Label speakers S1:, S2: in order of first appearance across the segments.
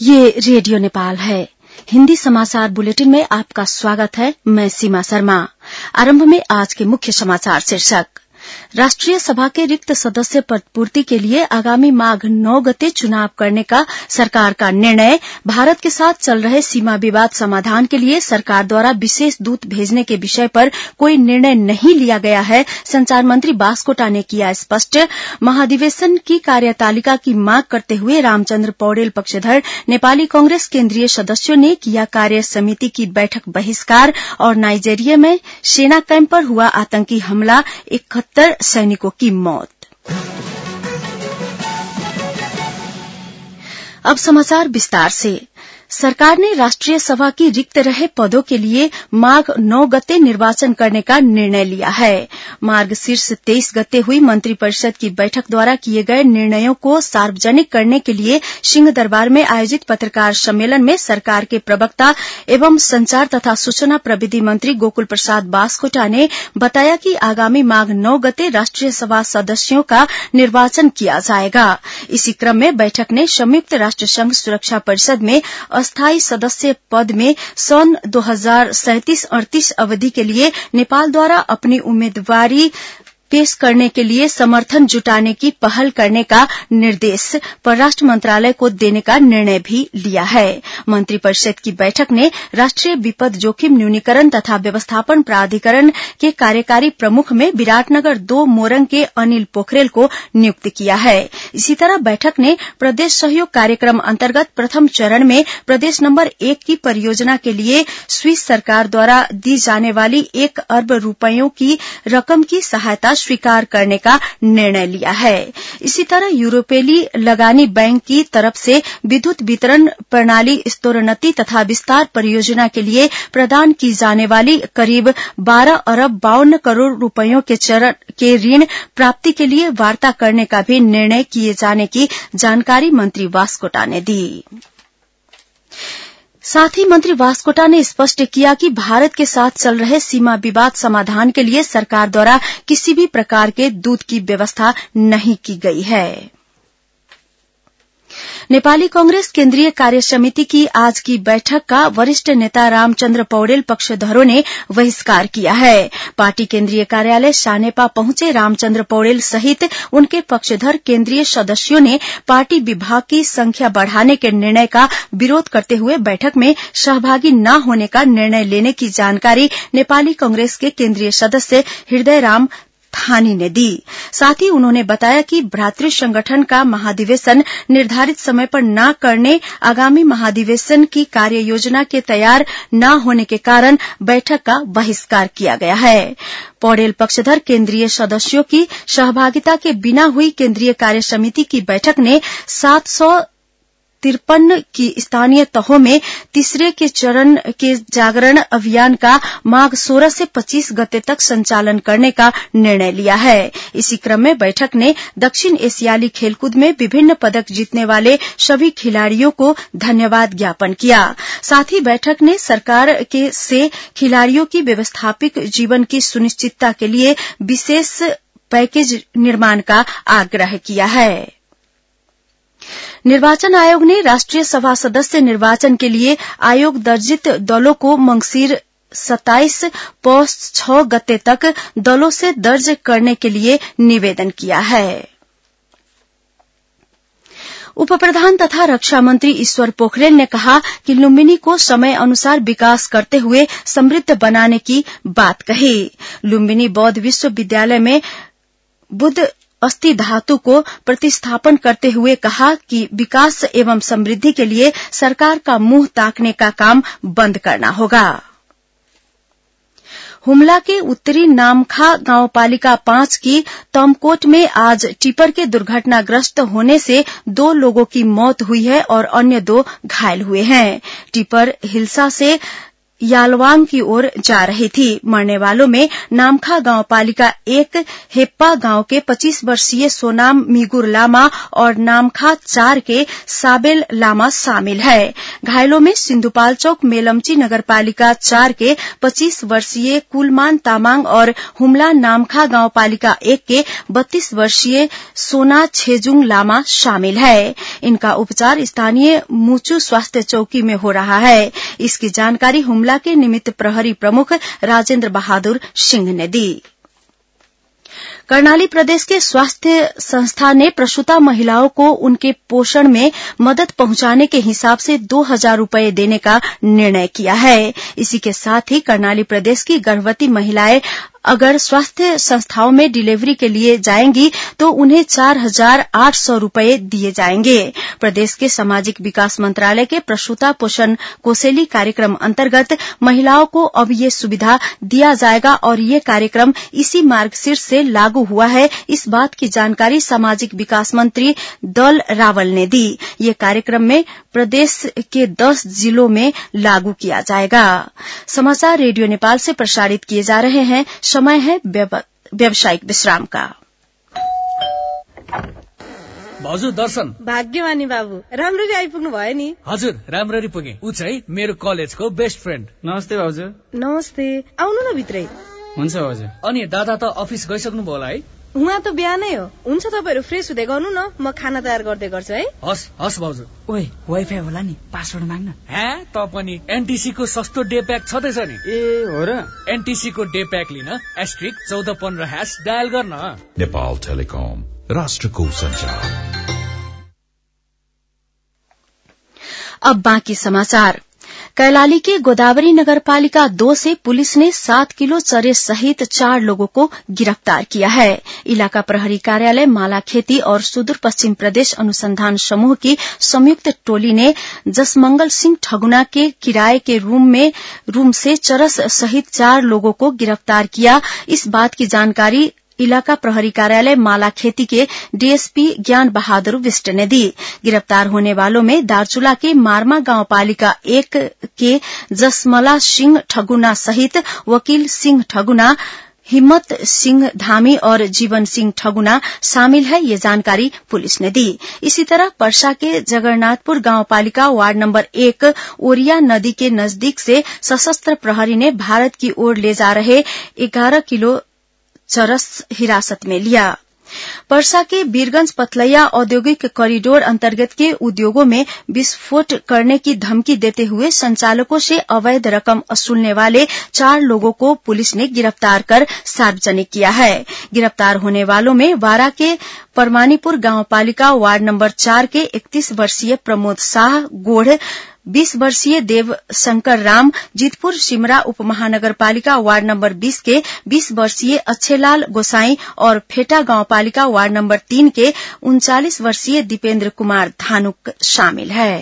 S1: ये रेडियो नेपाल है। हिन्दी समाचार बुलेटिन में आपका स्वागत है। मैं सीमा शर्मा। आरंभ में आज के मुख्य समाचार शीर्षक। राष्ट्रिय सभा के रिक्त सदस्य पद पूर्ति के लिए आगामी माघ 9 गते चुनाव करने का सरकार का निर्णय। भारत के साथ चल रहे सीमा विवाद समाधान के लिए सरकार द्वारा विशेष दूत भेजने के विषय पर कोई निर्णय नहीं लिया गया है। संचार मंत्री बास्कोटा ने किया स्पष्ट। महाधिवेशन की कार्यतालिका की मांग करते हुए रामचन्द्र पौडेल पक्षधर नेपाली कांग्रेस केन्द्रीय सदस्यों ने किया कार्य समिति की बैठक बहिष्कार। और नाइजेरिया में सेना कैंप पर हुआ आतंकी हमला, 71 सैनिकों की मौत। अब समाचार विस्तार से। सरकार ने राष्ट्रीय सभा की रिक्त रहे पदों के लिए माघ 9 गते निर्वाचन करने का निर्णय लिया है। मार्गशीर्ष 23 गते हुई मंत्रिपरिषद की बैठक द्वारा किए गए निर्णयों को सार्वजनिक करने के लिए सिंहदरबार में आयोजित पत्रकार सम्मेलन में सरकार के प्रवक्ता एवं संचार तथा सूचना प्रविधि मंत्री गोकुल प्रसाद बास्कोटा ने बताया कि आगामी माघ 9 गते राष्ट्रीय सभा सदस्यों का निर्वाचन किया जाएगा। इसी क्रम में बैठक ने संयुक्त राष्ट्र संघ सुरक्षा परिषद में अस्थायी सदस्य पद में सन 2037-38 अवधि के लिए नेपाल द्वारा अपनी उम्मीदवारी पेश करने के लिए समर्थन जुटाने की पहल करने का निर्देश परराष्ट्र मंत्रालय को देने का निर्णय भी लिया है। मंत्रिपरिषद की बैठक ने राष्ट्रीय विपद जोखिम न्यूनीकरण तथा व्यवस्थापन प्राधिकरण के कार्यकारी प्रमुख में विराटनगर 2 मोरंग के अनिल पोखरेल को नियुक्त किया है। इसी तरह बैठक ने प्रदेश सहयोग कार्यक्रम अंतर्गत प्रथम चरण में प्रदेश नंबर 1 की परियोजना के लिए स्विस सरकार द्वारा दी जाने वाली 1 अरब रुपयों की रकम की सहायता स्वीकार करने का निर्णय लिया है। इसी तरह यूरोपेली लगानी बैंक की तरफ से विद्युत वितरण प्रणाली स्तरोन्नति तथा विस्तार परियोजना के लिए प्रदान की जाने वाली करीब 12 अरब 52 करोड़ रुपयों के ऋण प्राप्ति के लिए वार्ता करने का भी निर्णय किए जाने की जानकारी मंत्री वास्कोटा ने दी। साथ ही मंत्री वास्कोटा ने स्पष्ट किया कि भारत के साथ चल रहे सीमा विवाद समाधान के लिए सरकार द्वारा किसी भी प्रकार के दूत की व्यवस्था नहीं की गई है। नेपाली कांग्रेस केन्द्रीय कार्य समिति की आज की बैठक का वरिष्ठ नेता रामचन्द्र पौडेल पक्षधरों ने बहिष्कार किया है। पार्टी केन्द्रीय कार्यालय सानेपा पहुंचे रामचन्द्र पौडेल सहित उनके पक्षधर केन्द्रीय सदस्यों ने पार्टी विभाग की संख्या बढ़ाने के निर्णय का विरोध करते हुए बैठक में सहभागी न होने का निर्णय लेने की जानकारी नेपाली कांग्रेस के केन्द्रीय सदस्य हृदयराम थानी ने दी। साथ ही उन्होंने बताया कि भ्रातृ संगठन का महाधिवेशन निर्धारित समय पर न करने, आगामी महाधिवेशन की कार्य योजना के तैयार न होने के कारण बैठक का बहिष्कार किया गया है। पौडेल पक्षधर केन्द्रीय सदस्यों की सहभागिता के बिना हुई केन्द्रीय कार्य समिति की बैठक ने 753 की स्थानीय तहों में तीसरे के चरण के जागरण अभियान का माघ 16 से 25 गते तक संचालन करने का निर्णय लिया है। इसी क्रम में बैठक ने दक्षिण एशियाली खेलकूद में विभिन्न पदक जीतने वाले सभी खिलाड़ियों को धन्यवाद ज्ञापन किया। साथ ही बैठक ने सरकार से खिलाड़ियों की व्यवस्थापिक जीवन की सुनिश्चितता के लिए विशेष पैकेज निर्माण का आग्रह किया है। निर्वाचन आयोग ने राष्ट्रीय सभा सदस्य निर्वाचन के लिए आयोग दर्जित दलों को मंगसिर 27 पौष 6 गते तक दलों से दर्ज करने के लिए निवेदन किया है। उप प्रधान तथा रक्षा मंत्री ईश्वर पोखरेल ने कहा कि लुम्बिनी को समय अनुसार विकास करते हुए समृद्ध बनाने की बात कही। लुम्बिनी बौद्ध विश्वविद्यालय में बुद्ध अस्थि धातु को प्रतिस्थापन करते हुए कहा कि विकास एवं समृद्धि के लिए सरकार का मुंह ताकने का काम बंद करना होगा। हुमला के उत्तरी नामखा गांवपालिका 5 की तमकोट में आज टिपर के दुर्घटनाग्रस्त होने से 2 लोगों की मौत हुई है और अन्य 2 घायल हुए हैं। टिपर हिल्सा से यालवांग की ओर जा रही थी। मरने वालों में नामखा गांवपालिका 1 हेप्पा गांव के 25 वर्षीय सोनाम मिगुर लामा और नामखा 4 के साबेल लामा शामिल है। घायलों में सिन्धुपाल्चोक मेलम्ची नगरपालिका 4 के 25 वर्षीय कुलमान तामाङ और हुम्ला नामखा गांवपालिका 1 के 32 वर्षीय सोना छेजुङ लामा शामिल है। इनका उपचार स्थानीय मुचु स्वास्थ्य चौकी में हो रहा है। इसकी जानकारी हुम्ला के निमित्त प्रहरी प्रमुख राजेन्द्र बहादुर सिंह ने दी। कर्णाली प्रदेश के स्वास्थ्य संस्था ने प्रसूता महिलाओं को उनके पोषण में मदद पहुंचाने के हिसाब से 2,000 रुपए देने का निर्णय किया है। इसी के साथ ही कर्णाली प्रदेश की गर्भवती महिलाएं अगर स्वास्थ्य संस्थाओं में डिलीवरी के लिए जाएंगी तो उन्हें 4,800 रुपए दिए जाएंगे। प्रदेश के सामाजिक विकास मंत्रालय के प्रसूता पोषण कोसेली कार्यक्रम अंतर्गत महिलाओं को अब ये सुविधा दिया जाएगा और ये कार्यक्रम इसी मार्गशीर्ष से लागू हुआ है। इस बात की जानकारी सामाजिक विकास मंत्री दल रावल ने दी। ये कार्यक्रम में प्रदेश के 10 जिलों में लागू किया जाएगा। समाचार रेडियो नेपाल से प्रसारित किए जा रहे हैं। समय है व्यावसायिक विश्राम का।
S2: भाउजू दर्शन।
S3: भाग्यमानी बाबु, राम्ररी आइपुग्नु भयो नि।
S2: हजुर, राम्ररी पुगे। उ चाहिँ मेरो कलेजको बेस्ट फ्रेन्ड।
S4: नमस्ते भाउजू।
S3: नमस्ते, आउनु न भित्रै।
S4: हुन्छ भाउजू।
S2: अनि दादा त अफिस गइसक्नु भयो होला है?
S3: उहाँ त बिहानै हो। हुन्छ तपाईहरु फ्रेश हुँदै गर्नु न, म खाना तयार गर्दै गर्छु है।
S2: हस् हस् भाउजू।
S4: ओए, वाइफाई होला नि, पासवर्ड माग्न।
S2: हे, त पनि एनटीसी को सस्तो डे प्याक छदैछ नि।
S4: ए हो र?
S2: एनटीसी को डे प्याक लिन *1415# डायल गर्न।
S5: नेपाल टेलिकम, राष्ट्रको संचार।
S1: अब बाँकी समाचार। कैलाली के गोदावरी नगरपालिका 2 से पुलिस ने 7 किलो चरे सहित 4 लोगों को गिरफ्तार किया है। इलाका प्रहरी कार्यालय मालाखेती और सुदूर पश्चिम प्रदेश अनुसंधान समूह की संयुक्त टोली ने जसमंगल सिंह ठगुना के किराए के रूम से चरस सहित 4 लोगों को गिरफ्तार किया। इस बात की जानकारी इलाका प्रहरी कार्यालय मालाखेती के डीएसपी ज्ञान बहादुर विष्ट ने दी। गिरफ्तार होने वालों में दार्चुला के मारमा गांवपालिका 1 के जसमला सिंह ठगुना सहित वकील सिंह ठगुना, हिम्मत सिंह धामी और जीवन सिंह ठगुना शामिल है। ये जानकारी पुलिस ने दी। इसी तरह पर्सा के जगन्नाथपुर गांवपालिका वार्ड नंबर 1 ओरिया नदी के नजदीक से सशस्त्र प्रहरी ने भारत की ओर ले जा रहे 11 किलो चरस हिरासत में लिया। पर्सा के वीरगंज पथलैया औद्योगिक कॉरिडोर अंतर्गत के उद्योगों में विस्फोट करने की धमकी देते हुए संचालकों से अवैध रकम वसूलने वाले 4 लोगों को पुलिस ने गिरफ्तार कर सार्वजनिक किया है। गिरफ्तार होने वालों में वारा के परमानीपुर गांवपालिका वार्ड नंबर 4 के 31 वर्षीय प्रमोद शाह गोढ़, 20 वर्षीय देव शंकर राम, जीतपुर सिमरा उपमहानगरपालिका वार्ड नंबर 20 के 20 वर्षीय अच्छेलाल गोसाई और फेटा गांवपालिका वार्ड नंबर 3 के 39 वर्षीय दीपेंद्र कुमार धानुक शामिल है।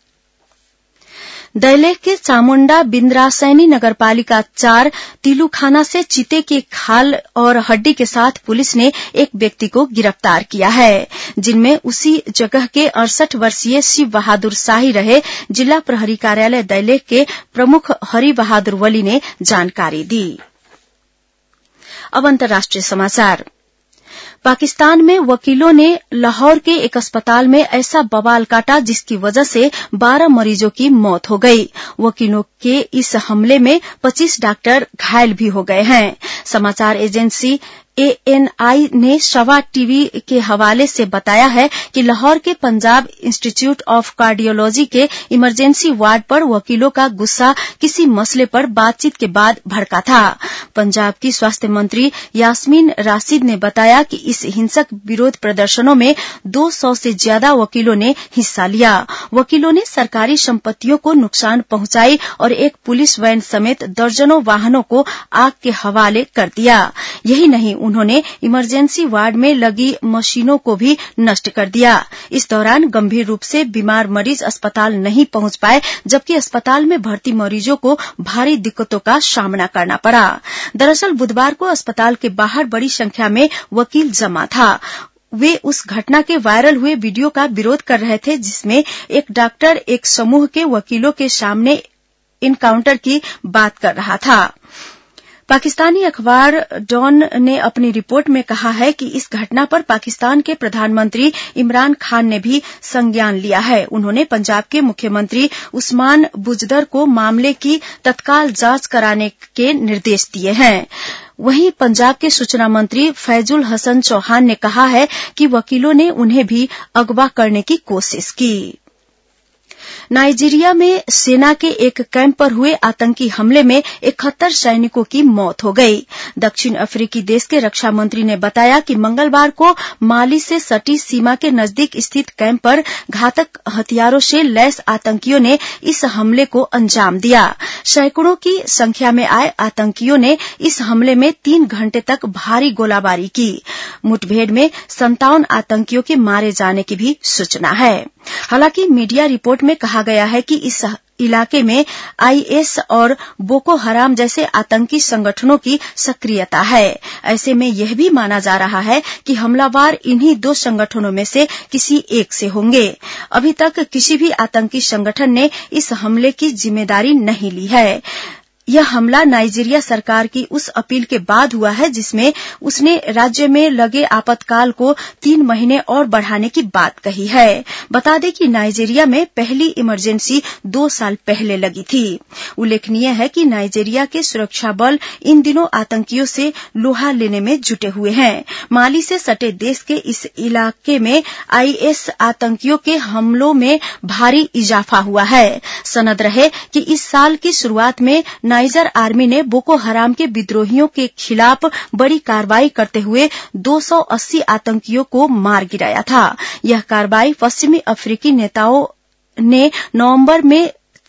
S1: दैलेख के चामुंडा बिन्द्रासैनी नगरपालिका 4 तिलुखाना से चीते के खाल और हड्डी के साथ पुलिस ने एक व्यक्ति को गिरफ्तार किया है, जिनमें उसी जगह के 68 वर्षीय शिव बहादुर शाही रहे। जिला प्रहरी कार्यालय दैलेख के प्रमुख हरि बहादुर वली ने जानकारी दी। अब अंतर्राष्ट्रीय समाचार। पाकिस्तान में वकीलों ने लाहौर के एक अस्पताल में ऐसा बवाल काटा जिसकी वजह से 12 मरीजों की मौत हो गई। वकीलों के इस हमले में 25 डॉक्टर घायल भी हो गए हैं। समाचार एजेंसी ANI ने शवा टीवी के हवाले से बताया है कि लाहौर के पंजाब इंस्टीट्यूट ऑफ कार्डियोलॉजी के इमरजेंसी वार्ड पर वकीलों का गुस्सा किसी मसले पर बातचीत के बाद भड़का था। पंजाब की स्वास्थ्य मंत्री यास्मीन राशिद ने बताया कि इस हिंसक विरोध प्रदर्शनों में 200 से ज्यादा वकीलों ने हिस्सा लिया। वकीलों ने सरकारी संपत्तियों को नुकसान पहुंचाई और एक पुलिस वैन समेत दर्जनों वाहनों को आग के हवाले कर दिया। यही नहीं, उन्होंने इमरजेंसी वार्ड में लगी मशीनों को भी नष्ट कर दिया। इस दौरान गंभीर रूप से बीमार मरीज अस्पताल नहीं पहुंच पाए, जबकि अस्पताल में भर्ती मरीजों को भारी दिक्कतों का सामना करना पड़ा। दरअसल बुधवार को अस्पताल के बाहर बड़ी संख्या में वकील जमा था। वे उस घटना के वायरल हुए वीडियो का विरोध कर रहे थे जिसमें एक डॉक्टर एक समूह के वकीलों के सामने इनकाउंटर की बात कर रहा था। पाकिस्तानी अखबार डॉन ने अपनी रिपोर्ट में कहा है कि इस घटना पर पाकिस्तान के प्रधानमंत्री इमरान खान ने भी संज्ञान लिया है। उन्होंने पंजाब के मुख्यमंत्री उस्मान बुजदर को मामले की तत्काल जांच कराने के निर्देश दिए हैं। वहीं पंजाब के सूचना मंत्री फैजुल हसन चौहान ने कहा है कि वकीलों ने उन्हें भी अगवा करने की कोशिश की। नाइजीरिया में सेना के एक कैंप पर हुए आतंकी हमले में 71 सैनिकों की मौत हो गई। दक्षिण अफ्रीकी देश के रक्षा मंत्री ने बताया कि मंगलवार को माली से सटी सीमा के नजदीक स्थित कैंप पर घातक हथियारों से लैस आतंकियों ने इस हमले को अंजाम दिया। सैकड़ों की संख्या में आए आतंकियों ने इस हमले में 3 घंटे तक भारी गोलाबारी की। मुठभेड़ में 57 आतंकियों के मारे जाने की भी सूचना है। हालांकि मीडिया रिपोर्ट में कहा गया है कि इस इलाके में आईएस और बोको हराम जैसे आतंकी संगठनों की सक्रियता है। ऐसे में यह भी माना जा रहा है कि हमलावर इन्हीं 2 संगठनों में से किसी एक से होंगे। अभी तक किसी भी आतंकी संगठन ने इस हमले की जिम्मेदारी नहीं ली है। यह हमला नाइजीरिया सरकार की उस अपील के बाद हुआ है जिसमें उसने राज्य में लगे आपातकाल को 3 महीने और बढ़ाने की बात कही है। बता दें कि नाइजीरिया में पहली इमरजेंसी 2 साल पहले लगी थी। उल्लेखनीय है कि नाइजीरिया के सुरक्षा बल इन दिनों आतंकियों से लोहा लेने में जुटे हुए हैं। माली से सटे देश के इस इलाके में आईएस आतंकियों के हमलों में भारी इजाफा हुआ है। सनद रहे कि इस साल की शुरुआत में नाइजर आर्मी ने बोको हराम के विद्रोहियों के खिलाफ बड़ी कार्रवाई करते हुए 280 आतंकियों को मार गिराया था। यह कार्रवाई पश्चिमी अफ्रीकी नेताओं ने नवंबर में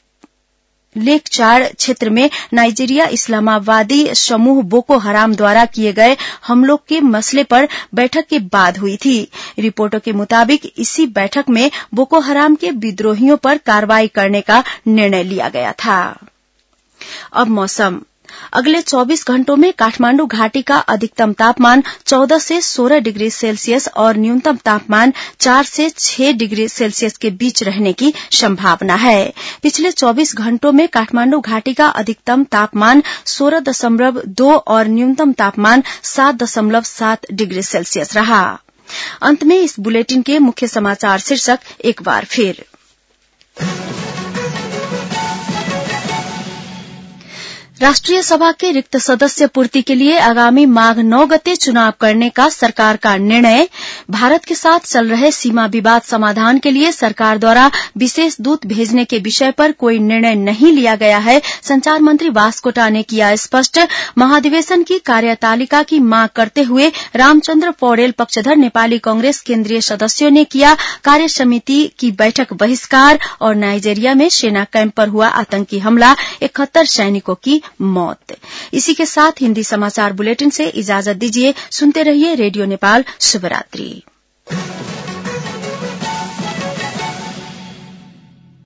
S1: लेक चाड क्षेत्र में नाइजीरिया इस्लामावादी समूह बोको हराम द्वारा किए गए हमलों के मसले पर बैठक के बाद हुई थी। रिपोर्टों के मुताबिक इसी बैठक में बोको हराम के विद्रोहियों पर कार्रवाई करने का निर्णय लिया गया था। अब मौसम। अगले 24 घंटों में काठमांडू घाटी का अधिकतम तापमान 14 से 16 डिग्री सेल्सियस और न्यूनतम तापमान 4 से 6 डिग्री सेल्सियस के बीच रहने की संभावना है। पिछले 24 घंटों में काठमांडू घाटी का अधिकतम तापमान 16.2 और न्यूनतम तापमान 7.7 डिग्री सेल्सियस रहा। अंत में इस बुलेटिन के मुख्य समाचार शीर्षक एक बार फिर। राष्ट्रीय सभा के रिक्त सदस्य पूर्ति के लिए आगामी माघ 9 गते चुनाव करने का सरकार का निर्णय। भारत के साथ चल रहे सीमा विवाद समाधान के लिए सरकार द्वारा विशेष दूत भेजने के विषय पर कोई निर्णय नहीं लिया गया है। संचार मंत्री वास्कोटा ने किया स्पष्ट। महाधिवेशन की कार्यतालिका की मांग करते हुए रामचंद्र पौडेल पक्षधर नेपाली कांग्रेस केन्द्रीय सदस्यों ने किया कार्य समिति की बैठक बहिष्कार। और नाइजीरिया में सेना कैंप पर हुआ आतंकी हमला, 71 सैनिकों की मौत। इसी के साथ हिंदी समाचार बुलेटिन से इजाजत दीजिए। सुनते रहिए रेडियो नेपाल। शुभ रात्रि।